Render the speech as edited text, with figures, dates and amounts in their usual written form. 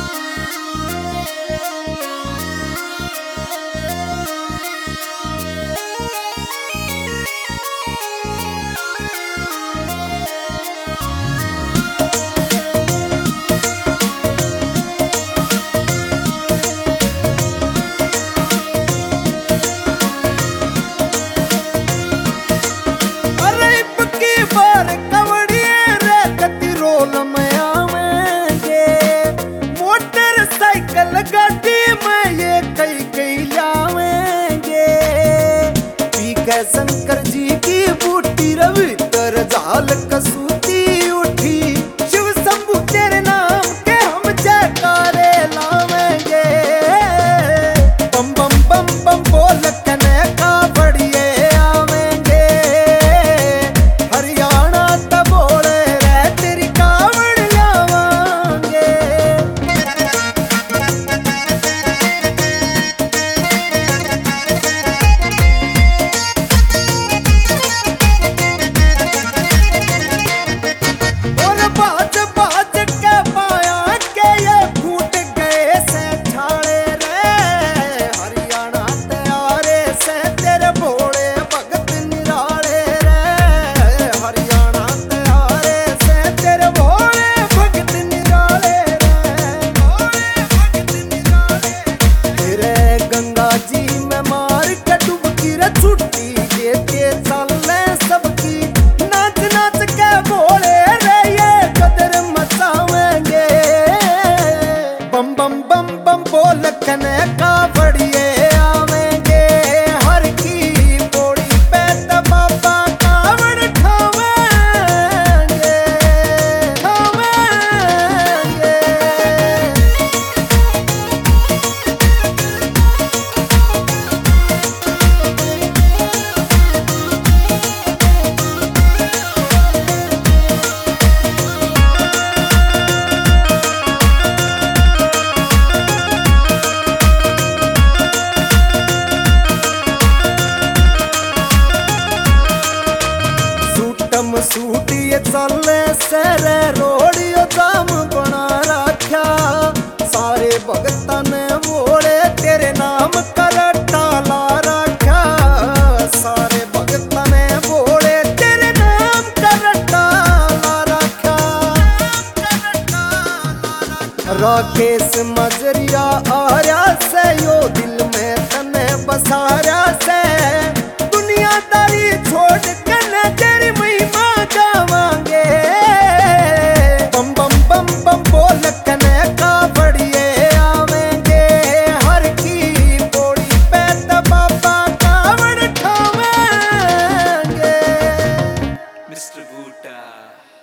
शंकर जी की बूटी रवि तर जाल कसूती उठी। शिव शंभु तेरे नाम के हम जयकारे लावेंगे। बम बम बम बम बोल कने का बढ़िए आवेंगे। हरियाणा तबोड़े रे तेरी कावड़ लावांगे। कने का बढ़िए आवेंगे। हर की पौड़ी पे बाबा कावड़ ठावेंगे ठावेंगे। सूटिए चले सरे रोड़ियो जाम बना रखा। सारे भगता ने मोड़े तेरे नाम कर टाला रखा। सारे भगता ने मोड़े तेरे नाम कर टाला रखा। राकेश मजरिया आया से यो दिल में तने बसाया से। दुनियादारी छोड़ कने तेरी महिमा गावांगे। बम बम बम बम बोल कने का बढ़िए आवेंगे। हर की पौड़ी पे बाबा कावड़ ठावेंगे। मिस्टर बूटा।